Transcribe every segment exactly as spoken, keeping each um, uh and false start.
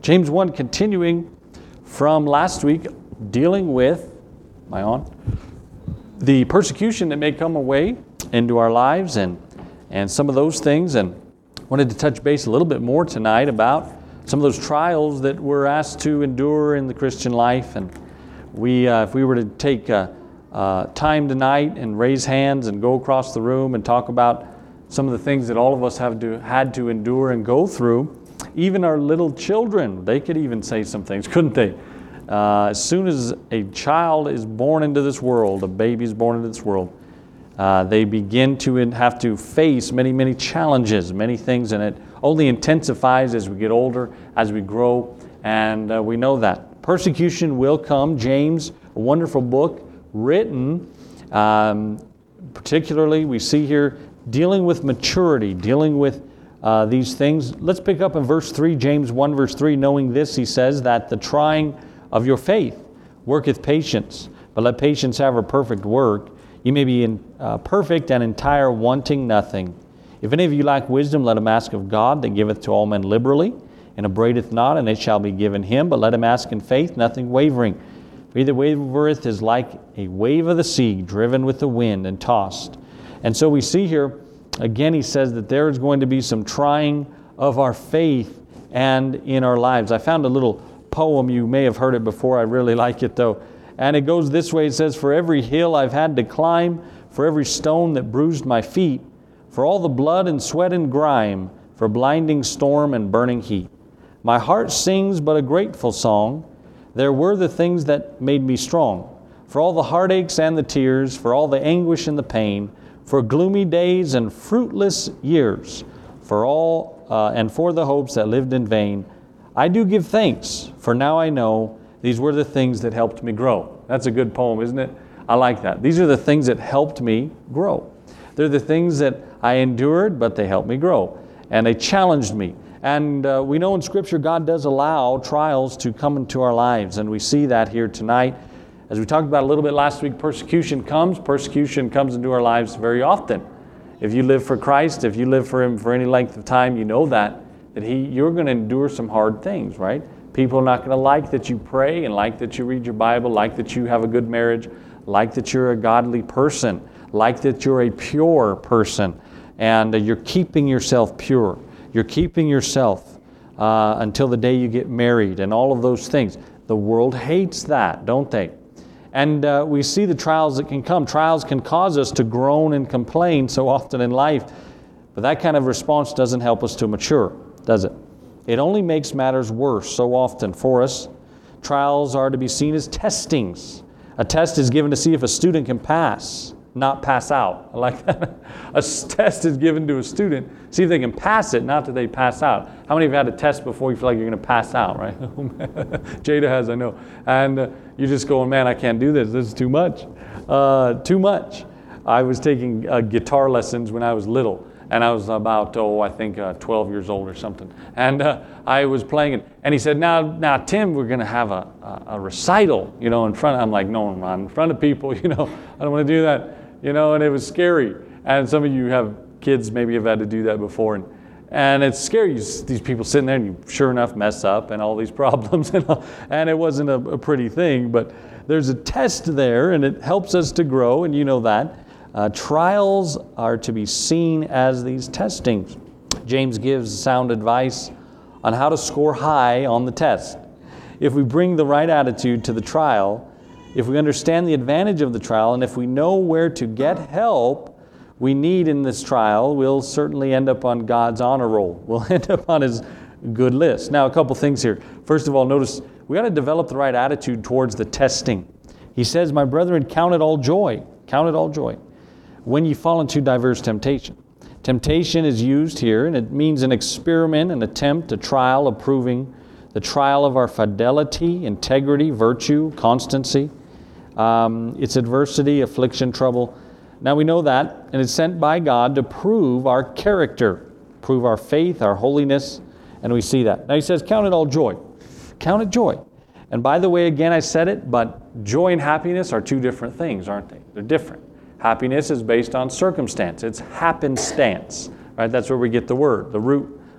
James one, continuing from last week, dealing with, am I on? The persecution that may come away into our lives and, and some of those things. And wanted to touch base a little bit more tonight about some of those trials that we're asked to endure in the Christian life. And we, uh, if we were to take uh, uh, time tonight and raise hands and go across the room and talk about some of the things that all of us have to, had to endure and go through, even our little children, they could even say some things, couldn't they? Uh, as soon as a child is born into this world, a baby is born into this world, uh, they begin to in, have to face many, many challenges, many things, and it only intensifies as we get older, as we grow, and uh, we know that. Persecution will come. James, a wonderful book, written, um, particularly we see here, dealing with maturity, dealing with uh, these things. Let's pick up in verse three, James one, verse three. Knowing this, he says that the trying of your faith worketh patience, but let patience have her perfect work. You may be in, uh, perfect and entire, wanting nothing. If any of you lack wisdom, let him ask of God, that giveth to all men liberally, and upbraideth not, and it shall be given him. But let him ask in faith, nothing wavering. For he that wavereth is like a wave of the sea, driven with the wind and tossed. And so we see here, again, he says that there is going to be some trying of our faith and in our lives. I found a little poem. You may have heard it before. I really like it, though. And it goes this way. It says, for every hill I've had to climb, for every stone that bruised my feet, for all the blood and sweat and grime, for blinding storm and burning heat. My heart sings but a grateful song. There were the things that made me strong. For all the heartaches and the tears, for all the anguish and the pain, for gloomy days and fruitless years, for all uh, and for the hopes that lived in vain, I do give thanks, for now I know these were the things that helped me grow. That's a good poem, isn't it? I like that. These are the things that helped me grow. They're the things that I endured, but they helped me grow. And they challenged me. And uh, we know in Scripture God does allow trials to come into our lives, and we see that here tonight. As we talked about a little bit last week, persecution comes. Persecution comes into our lives very often. If you live for Christ, if you live for Him for any length of time, you know that, that He, you're going to endure some hard things, right? People are not going to like that you pray and like that you read your Bible, like that you have a good marriage, like that you're a godly person, like that you're a pure person, and uh, you're keeping yourself pure. You're keeping yourself uh, until the day you get married and all of those things. The world hates that, don't they? And uh, we see the trials that can come. Trials can cause us to groan and complain so often in life, but that kind of response doesn't help us to mature, does it? It only makes matters worse so often for us. Trials are to be seen as testings. A test is given to see if a student can pass, not pass out. I like that. A test is given to a student, see if they can pass it, not that they pass out. How many of you had a test before you feel like you're going to pass out, right? Jada has, I know. And uh, you're just going, man, I can't do this. This is too much. Uh, too much. I was taking uh, guitar lessons when I was little. And I was about, oh, I think uh, twelve years old or something. And uh, I was playing it. And he said, now, now Tim, we're going to have a, a, a recital, you know, in front. I'm like, no, I'm in front of people, you know. I don't want to do that, you know, and it was scary. And some of you have kids, maybe have had to do that before. And, and it's scary. You, these people sitting there and you sure enough mess up and all these problems. And, all, and it wasn't a, a pretty thing. But there's a test there, and it helps us to grow, and you know that. Uh, trials are to be seen as these testings. James gives sound advice on how to score high on the test. If we bring the right attitude to the trial, if we understand the advantage of the trial, and if we know where to get help we need in this trial, we'll certainly end up on God's honor roll. We'll end up on His good list. Now, a couple things here. First of all, notice we got to develop the right attitude towards the testing. He says, my brethren, count it all joy. Count it all joy when you fall into diverse temptation. Temptation is used here, and it means an experiment, an attempt, a trial of proving the trial of our fidelity, integrity, virtue, constancy. Um, it's adversity, affliction, trouble. Now we know that, and it's sent by God to prove our character, prove our faith, our holiness, and we see that. Now he says, count it all joy. Count it joy. And by the way, again, I said it, but joy and happiness are two different things, aren't they? They're different. Happiness is based on circumstance. It's happenstance, right? That's where we get the word. The root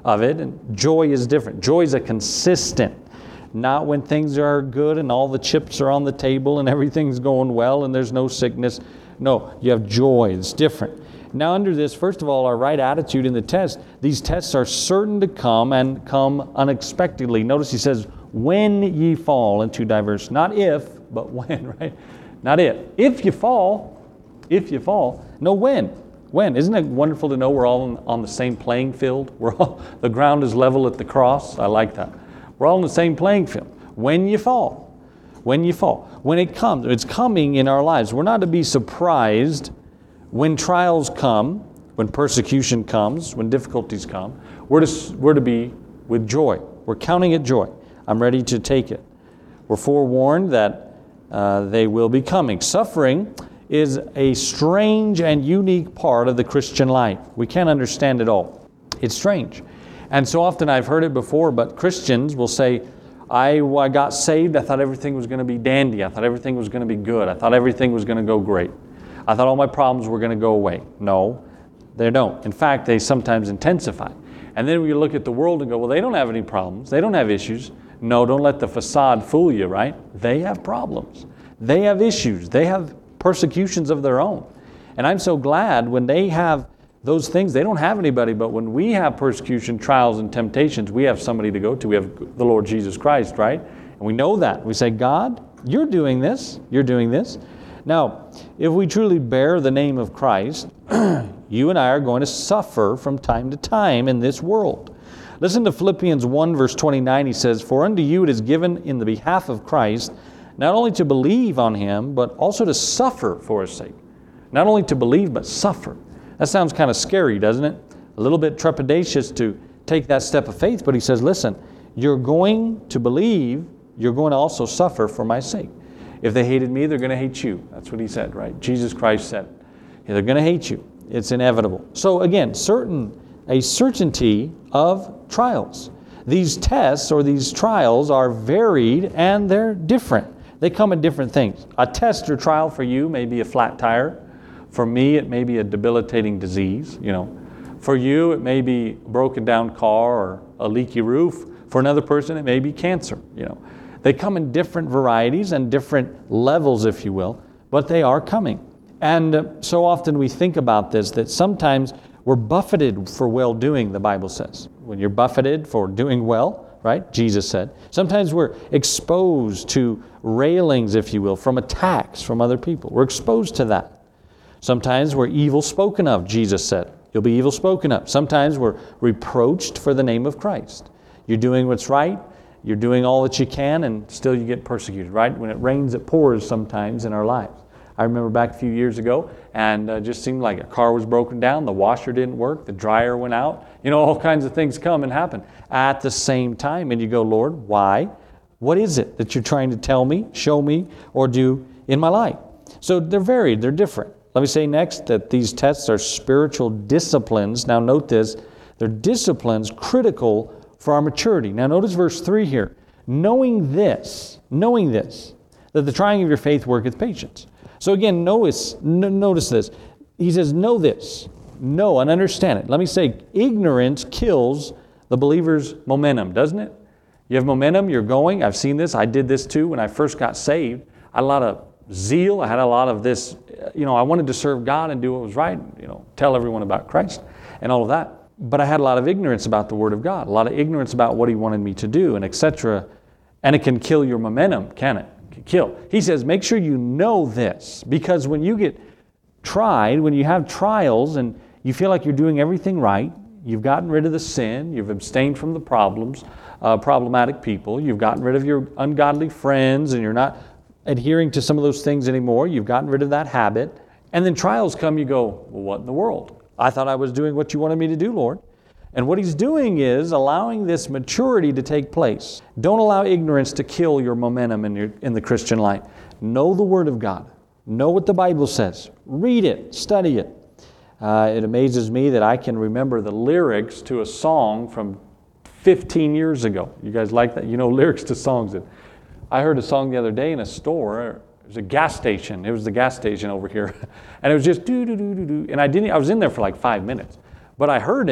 of it. And joy is different. Joy is a consistent, not when things are good and all the chips are on the table and everything's going well and there's no sickness. No, you have joy. It's different. Now under this, first of all, our right attitude in the test, these tests are certain to come and come unexpectedly. Notice he says, when ye fall into diverse, not if, but when, right? Not if. If you fall, if you fall, no when. When. Isn't it wonderful to know we're all on, on the same playing field? We're all, the ground is level at the cross. I like that. We're all on the same playing field. When you fall, when you fall, when it comes, it's coming in our lives. We're not to be surprised when trials come, when persecution comes, when difficulties come. We're to, we're to be with joy. We're counting it joy. I'm ready to take it. We're forewarned that uh, they will be coming. Suffering is a strange and unique part of the Christian life. We can't understand it all. It's strange. And so often I've heard it before, but Christians will say, I, I got saved, I thought everything was going to be dandy. I thought everything was going to be good. I thought everything was going to go great. I thought all my problems were going to go away. No, they don't. In fact, they sometimes intensify. And then we look at the world and go, well, they don't have any problems. They don't have issues. No, don't let the facade fool you, right? They have problems. They have issues. They have persecutions of their own. And I'm so glad when they have those things, they don't have anybody, but when we have persecution, trials, and temptations, we have somebody to go to. We have the Lord Jesus Christ, right? And we know that. We say, God, you're doing this. You're doing this. Now, if we truly bear the name of Christ, you and I are going to suffer from time to time in this world. Listen to Philippians one, verse twenty-nine. He says, for unto you it is given in the behalf of Christ, not only to believe on Him, but also to suffer for His sake. Not only to believe, but suffer. That sounds kind of scary, doesn't it? A little bit trepidatious to take that step of faith, but he says, listen, you're going to believe, you're going to also suffer for my sake. If they hated me, they're going to hate you. That's what he said, right? Jesus Christ said, they're going to hate you. It's inevitable. So again, certain a certainty of trials. These tests or these trials are varied and they're different. They come in different things. A test or trial for you may be a flat tire. For me, it may be a debilitating disease, you know. For you, it may be a broken down car or a leaky roof. For another person, it may be cancer, you know. They come in different varieties and different levels, if you will, but they are coming. And uh, so often we think about this, that sometimes we're buffeted for well-doing, the Bible says. When you're buffeted for doing well, right, Jesus said. Sometimes we're exposed to railings, if you will, from attacks from other people. We're exposed to that. Sometimes we're evil spoken of, Jesus said. You'll be evil spoken of. Sometimes we're reproached for the name of Christ. You're doing what's right. You're doing all that you can, and still you get persecuted, right? When it rains, it pours sometimes in our lives. I remember back a few years ago, and uh, just seemed like a car was broken down, the washer didn't work, the dryer went out. You know, all kinds of things come and happen at the same time. And you go, Lord, why? What is it that you're trying to tell me, show me, or do in my life? So they're varied, they're different. Let me say next that these tests are spiritual disciplines. Now note this, they're disciplines critical for our maturity. Now notice verse three here. Knowing this, knowing this, that the trying of your faith worketh patience. So again, notice, n- notice this. He says, know this, know and understand it. Let me say, ignorance kills the believer's momentum, doesn't it? You have momentum, you're going. I've seen this. I did this too when I first got saved. I had a lot of zeal. I had a lot of this, you know, I wanted to serve God and do what was right, you know, tell everyone about Christ and all of that. But I had a lot of ignorance about the Word of God, a lot of ignorance about what He wanted me to do, and et cetera. And it can kill your momentum, can it? It can kill. He says, make sure you know this, because when you get tried, when you have trials and you feel like you're doing everything right, you've gotten rid of the sin, you've abstained from the problems, uh, problematic people, you've gotten rid of your ungodly friends, and you're not adhering to some of those things anymore, you've gotten rid of that habit, and then trials come, you go, well, what in the world? I thought I was doing what you wanted me to do, Lord. And what He's doing is allowing this maturity to take place. Don't allow ignorance to kill your momentum in, your, in the Christian life. Know the Word of God. Know what the Bible says. Read it. Study it. Uh, it amazes me that I can remember the lyrics to a song from fifteen years ago. You guys like that? You know lyrics to songs. That I heard a song the other day in a store. It was a gas station. It was the gas station over here. And it was just do do do do do. And I didn't I was in there for like five minutes. But I heard it,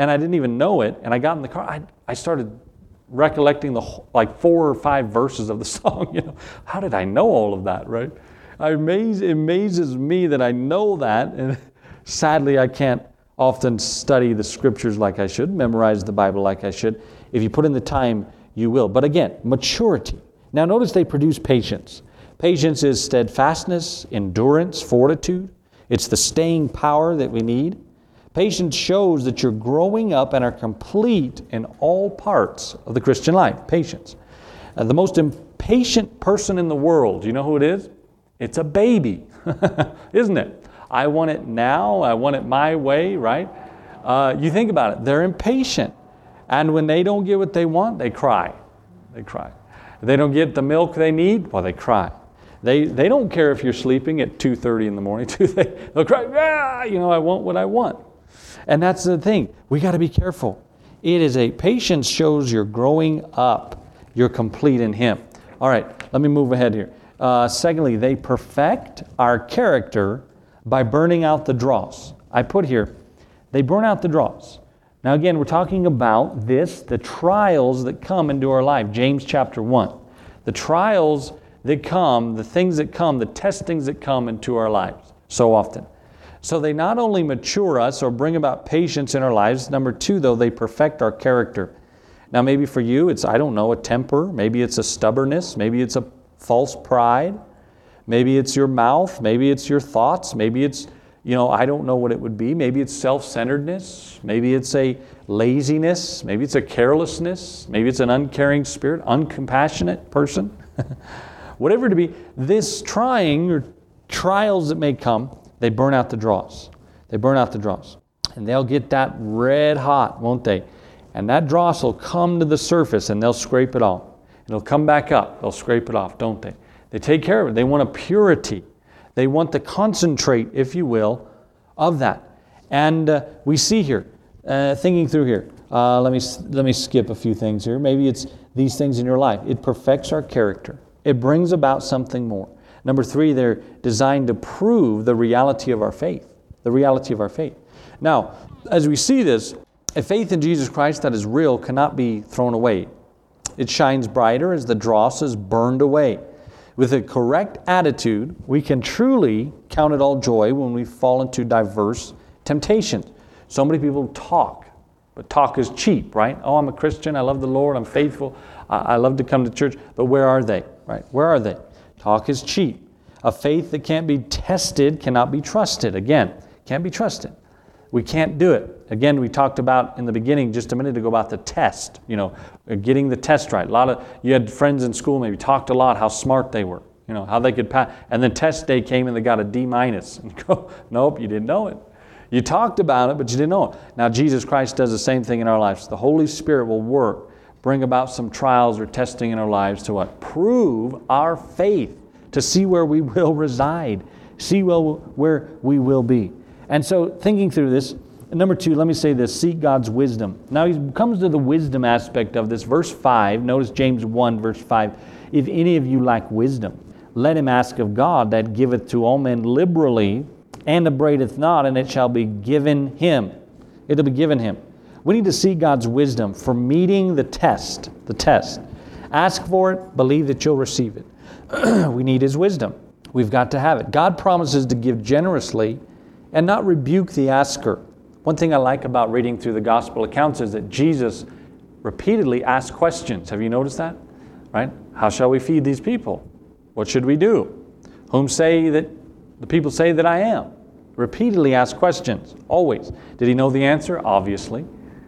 and I didn't even know it, and I got in the car, I, I started recollecting the whole, like four or five verses of the song. You know, how did I know all of that, right? I amaze, it amazes me that I know that, and sadly I can't often study the scriptures like I should, memorize the Bible like I should. If you put in the time, you will. But again, maturity. Now notice they produce patience. Patience is steadfastness, endurance, fortitude. It's the staying power that we need. Patience shows that you're growing up and are complete in all parts of the Christian life. Patience. Uh, the most impatient person in the world, you know who it is? It's a baby, isn't it? I want it now. I want it my way, right? Uh, you think about it. They're impatient. And when they don't get what they want, they cry. They cry. If they don't get the milk they need, well, they cry. They they don't care if you're sleeping at two thirty in the morning. They'll cry, ah, you know, I want what I want. And that's the thing. We got to be careful. It is a, patience shows you're growing up. You're complete in Him. All right, let me move ahead here. Uh, secondly, they perfect our character by burning out the dross. I put here, they burn out the dross. Now again, we're talking about this, the trials that come into our life. James chapter one. The trials that come, the things that come, the testings that come into our lives so often. So they not only mature us or bring about patience in our lives. Number two, though, they perfect our character. Now maybe for you, it's, I don't know, a temper. Maybe it's a stubbornness. Maybe it's a false pride. Maybe it's your mouth. Maybe it's your thoughts. Maybe it's, you know, I don't know what it would be. Maybe it's self-centeredness. Maybe it's a laziness. Maybe it's a carelessness. Maybe it's an uncaring spirit, uncompassionate person. Whatever it be, this trying or trials that may come, they burn out the dross. They burn out the dross. And they'll get that red hot, won't they? And that dross will come to the surface and they'll scrape it off. It'll come back up. They'll scrape it off, don't they? They take care of it. They want a purity. They want the concentrate, if you will, of that. And uh, we see here, uh, thinking through here, uh, let me let me skip a few things here. Maybe it's these things in your life. It perfects our character. It brings about something more. Number three, they're designed to prove the reality of our faith. The reality of our faith. Now, as we see this, a faith in Jesus Christ that is real cannot be thrown away. It shines brighter as the dross is burned away. With a correct attitude, we can truly count it all joy when we fall into diverse temptations. So many people talk, but talk is cheap, right? Oh, I'm a Christian. I love the Lord. I'm faithful. I love to come to church. But where are they, right? Where are they? Talk is cheap. A faith that can't be tested cannot be trusted. Again, can't be trusted. We can't do it. Again, we talked about in the beginning just a minute ago about the test, you know, getting the test right. A lot of, you had friends in school maybe talked a lot how smart they were, you know, how they could pass. And then test day came and they got a D minus. And you go, nope, you didn't know it. You talked about it, but you didn't know it. Now, Jesus Christ does the same thing in our lives. The Holy Spirit will work, bring about some trials or testing in our lives to what? Prove our faith, to see where we will reside, see well where we will be. And so thinking through this, number two, let me say this, seek God's wisdom. Now he comes to the wisdom aspect of this. Verse five, notice James one, verse five. If any of you lack wisdom, let him ask of God that giveth to all men liberally and upbraideth not, and it shall be given him. It'll be given him. We need to seek God's wisdom for meeting the test, the test. Ask for it, believe that you'll receive it. We need His wisdom. We've got to have it. God promises to give generously and not rebuke the asker. One thing I like about reading through the gospel accounts is that Jesus repeatedly asks questions. Have you noticed that? Right? How shall we feed these people? What should we do? Whom say that the people say that I am? Repeatedly ask questions, always. Did He know the answer? Obviously.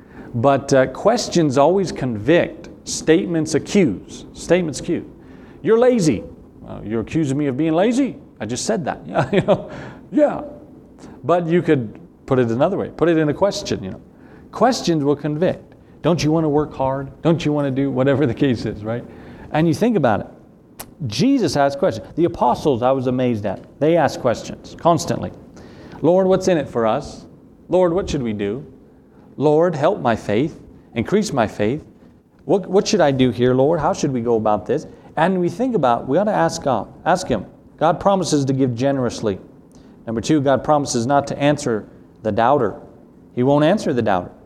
But uh, questions always convict. Statements accuse. Statements accuse. You're lazy. Uh, you're accusing me of being lazy? I just said that. Yeah, you know, yeah. But you could put it another way. Put it in a question, you know. Questions will convict. Don't you want to work hard? Don't you want to do whatever the case is, right? And you think about it. Jesus asked questions. The apostles, I was amazed at. They asked questions constantly. Lord, what's in it for us? Lord, what should we do? Lord, help my faith. Increase my faith. What, what should I do here, Lord? How should we go about this? And we think about, we ought to ask God. Ask Him. God promises to give generously. Number two, God promises not to answer the doubter. He won't answer the doubter.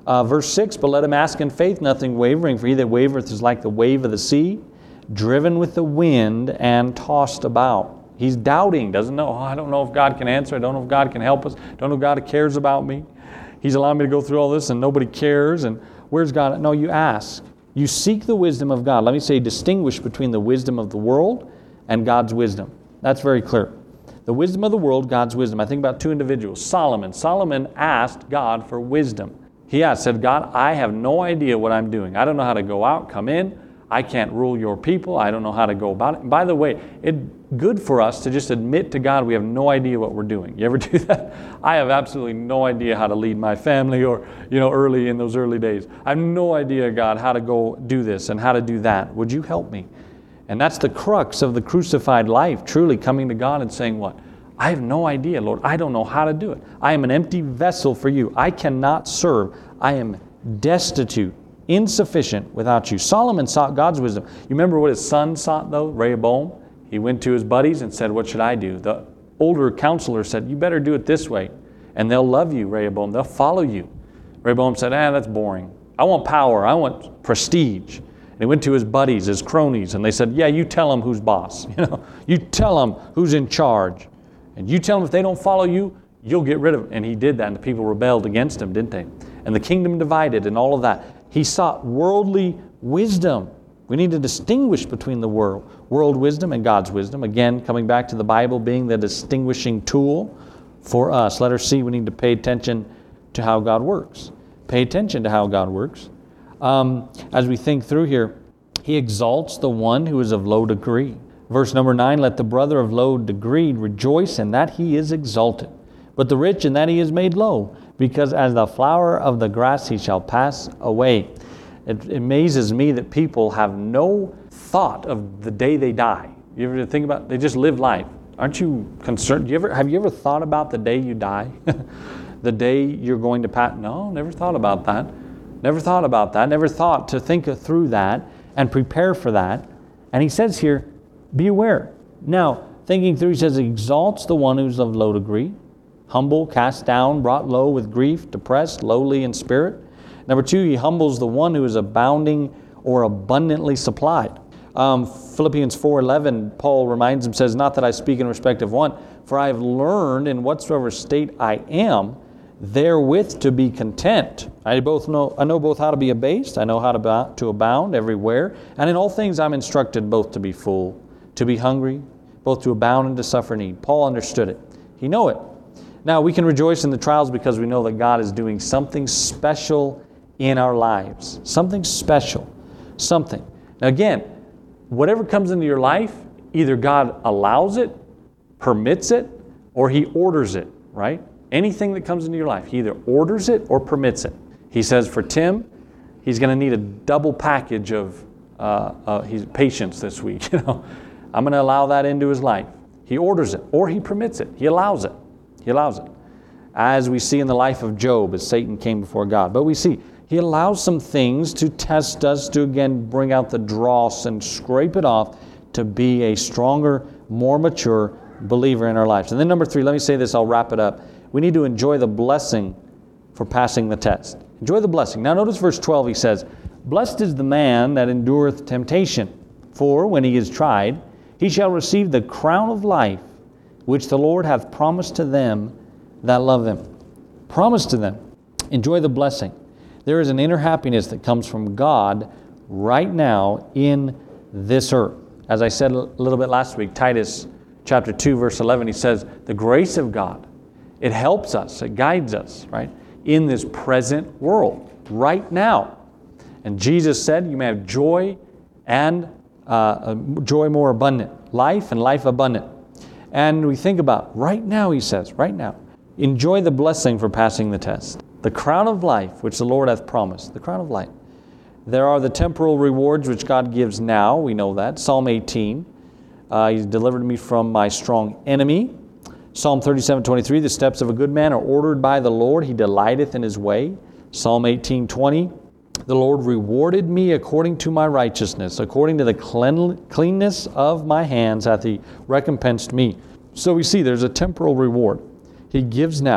Uh, verse six, but let him ask in faith, nothing wavering, for he that wavereth is like the wave of the sea, driven with the wind and tossed about. He's doubting, doesn't know, oh, I don't know if God can answer, I don't know if God can help us, don't know if God cares about me. He's allowing me to go through all this and nobody cares, and where's God? No, you ask. You seek the wisdom of God. Let me say, distinguish between the wisdom of the world and God's wisdom. That's very clear. The wisdom of the world, God's wisdom. I think about two individuals. Solomon. Solomon asked God for wisdom. He asked, said, God, I have no idea what I'm doing. I don't know how to go out, come in. I can't rule your people. I don't know how to go about it. And by the way, it's good for us to just admit to God we have no idea what we're doing. You ever do that? I have absolutely no idea how to lead my family, or, you know, early in those early days. I have no idea, God, how to go do this and how to do that. Would you help me? And that's the crux of the crucified life, truly coming to God and saying what? I have no idea, Lord. I don't know how to do it. I am an empty vessel for you. I cannot serve. I am destitute, insufficient without you. Solomon sought God's wisdom. You remember what his son sought, though? Rehoboam. He went to his buddies and said, what should I do? The older counselor said, you better do it this way, and they'll love you, Rehoboam. They'll follow you. Rehoboam said, ah, that's boring. I want power. I want prestige. And he went to his buddies, his cronies, and they said, yeah, you tell them who's boss. You know, you tell them who's in charge. And you tell them if they don't follow you, you'll get rid of them. And he did that, and the people rebelled against him, didn't they? And the kingdom divided and all of that. He sought worldly wisdom. We need to distinguish between the world, world wisdom and God's wisdom. Again, coming back to the Bible being the distinguishing tool for us. Letter C, we need to pay attention to how God works. Pay attention to how God works. Um, as we think through here, he exalts the one who is of low degree. Verse number nine, let the brother of low degree rejoice in that he is exalted, but the rich in that he is made low, because as the flower of the grass he shall pass away. It amazes me that people have no thought of the day they die. You ever think about, they just live life. Aren't you concerned? Do you ever, have you ever thought about the day you die? The day you're going to pass? No, never thought about that. Never thought about that. Never thought to think through that and prepare for that. And he says here, be aware. Now, thinking through, he says, exalts the one who's of low degree, humble, cast down, brought low with grief, depressed, lowly in spirit. Number two, he humbles the one who is abounding or abundantly supplied. Um, Philippians four eleven, Paul reminds him, says, not that I speak in respect of one, for I have learned in whatsoever state I am, therewith to be content. I both know I know both how to be abased, I know how to, to abound everywhere, and in all things I'm instructed both to be full, to be hungry, both to abound and to suffer need. Paul understood it. He knew it. Now, we can rejoice in the trials because we know that God is doing something special in our lives. Something special. Something. Now, again, whatever comes into your life, either God allows it, permits it, or He orders it, right? Anything that comes into your life, He either orders it or permits it. He says for Tim, he's going to need a double package of uh, uh, his patience this week. You know, I'm going to allow that into his life. He orders it, or He permits it. He allows it. He allows it. As we see in the life of Job, as Satan came before God. But we see He allows some things to test us, to again bring out the dross and scrape it off to be a stronger, more mature believer in our lives. And then number three, let me say this, I'll wrap it up. We need to enjoy the blessing for passing the test. Enjoy the blessing. Now notice verse twelve, he says, blessed is the man that endureth temptation, for when he is tried, he shall receive the crown of life, which the Lord hath promised to them that love Him. Promised to them. Enjoy the blessing. There is an inner happiness that comes from God right now in this earth. As I said a little bit last week, Titus chapter two, verse eleven, he says, the grace of God, it helps us, it guides us, right, in this present world, right now. And Jesus said, you may have joy and uh, joy more abundant, life and life abundant. And we think about, right now, he says, right now, enjoy the blessing for passing the test. The crown of life, which the Lord hath promised, the crown of life. There are the temporal rewards which God gives now, we know that. Psalm eighteen, uh, He's delivered me from my strong enemy. Psalm thirty-seven twenty-three, the steps of a good man are ordered by the Lord, He delighteth in His way. Psalm eighteen twenty, the Lord rewarded me according to my righteousness, according to the clean, cleanness of my hands hath He recompensed me. So we see there's a temporal reward He gives now.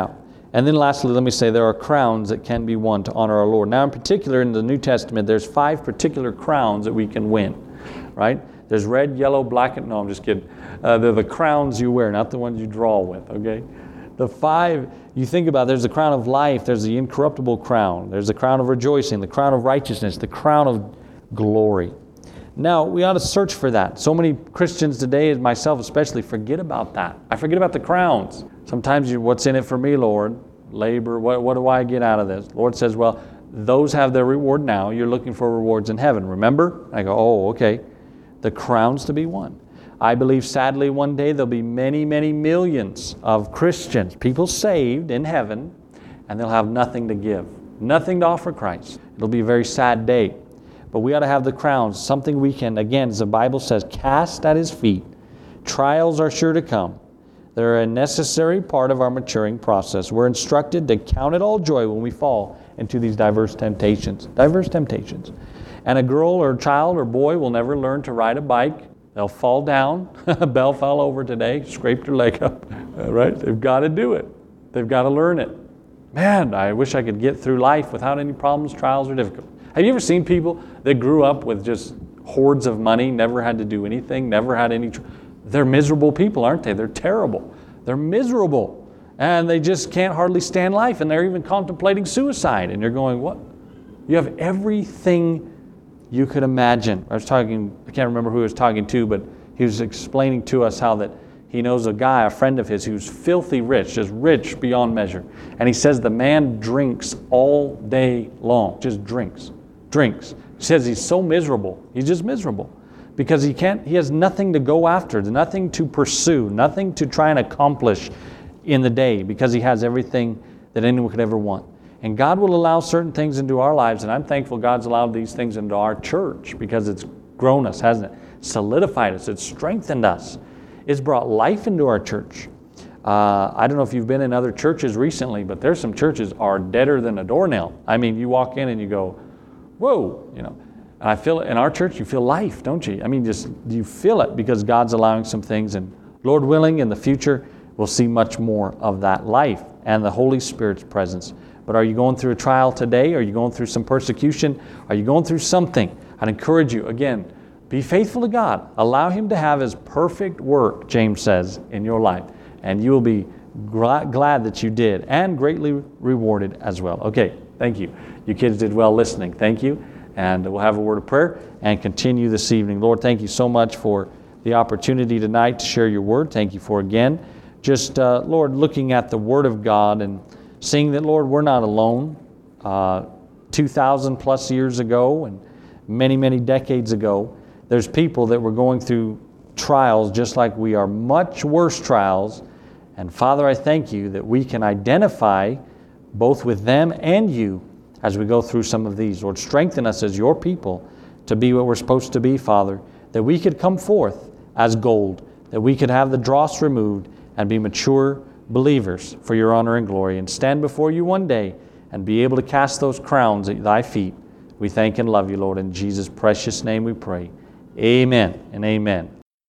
And then lastly, let me say there are crowns that can be won to honor our Lord. Now in particular in the New Testament, there's five particular crowns that we can win, right? There's red, yellow, black, and no, I'm just kidding. Uh, they're the crowns you wear, not the ones you draw with, okay? The five, you think about, there's the crown of life, there's the incorruptible crown, there's the crown of rejoicing, the crown of righteousness, the crown of glory. Now, we ought to search for that. So many Christians today, and myself especially, forget about that. I forget about the crowns. Sometimes you, what's in it for me, Lord? Labor, what, what do I get out of this? Lord says, well, those have their reward now. You're looking for rewards in heaven. Remember? I go, oh, okay. The crowns to be won. I believe sadly one day there'll be many, many millions of Christians, people saved in heaven, and they'll have nothing to give, nothing to offer Christ. It'll be a very sad day. But we ought to have the crowns, something we can, again, as the Bible says, cast at His feet. Trials are sure to come. They're a necessary part of our maturing process. We're instructed to count it all joy when we fall into these diverse temptations. Diverse temptations. And a girl or a child or boy will never learn to ride a bike. They'll fall down. Belle fell over today, scraped her leg up. Right? They've got to do it. They've got to learn it. Man, I wish I could get through life without any problems, trials, or difficulties. Have you ever seen people that grew up with just hordes of money, never had to do anything, never had any... Tr- They're miserable people, aren't they? They're terrible. They're miserable. And they just can't hardly stand life, and they're even contemplating suicide. And you're going, what? You have everything you could imagine. I was talking, I can't remember who I was talking to, but he was explaining to us how that he knows a guy, a friend of his, who's filthy rich, just rich beyond measure. And he says the man drinks all day long, just drinks, drinks. He says he's so miserable. He's just miserable because he can't, he has nothing to go after, nothing to pursue, nothing to try and accomplish in the day because he has everything that anyone could ever want. And God will allow certain things into our lives, and I'm thankful God's allowed these things into our church because it's grown us, hasn't it? Solidified us, it's strengthened us. It's brought life into our church. Uh, I don't know if you've been in other churches recently, but there's some churches are deader than a doornail. I mean, you walk in and you go, whoa, you know. And I feel it in our church, you feel life, don't you? I mean, just you feel it because God's allowing some things, and Lord willing, in the future, we'll see much more of that life and the Holy Spirit's presence. But are you going through a trial today? Are you going through some persecution? Are you going through something? I'd encourage you, again, be faithful to God. Allow Him to have His perfect work, James says, in your life. And you will be gra- glad that you did and greatly rewarded as well. Okay, thank you. You kids did well listening. Thank you. And we'll have a word of prayer and continue this evening. Lord, thank you so much for the opportunity tonight to share your word. Thank you for, again, just, uh, Lord, looking at the Word of God and seeing that, Lord, we're not alone. Uh, two thousand plus years ago and many, many decades ago, there's people that were going through trials just like we are, much worse trials. And Father, I thank you that we can identify both with them and you as we go through some of these. Lord, strengthen us as your people to be what we're supposed to be, Father, that we could come forth as gold, that we could have the dross removed and be mature believers for your honor and glory, and stand before you one day and be able to cast those crowns at thy feet. We thank and love you, Lord. In Jesus' precious name we pray. Amen and amen.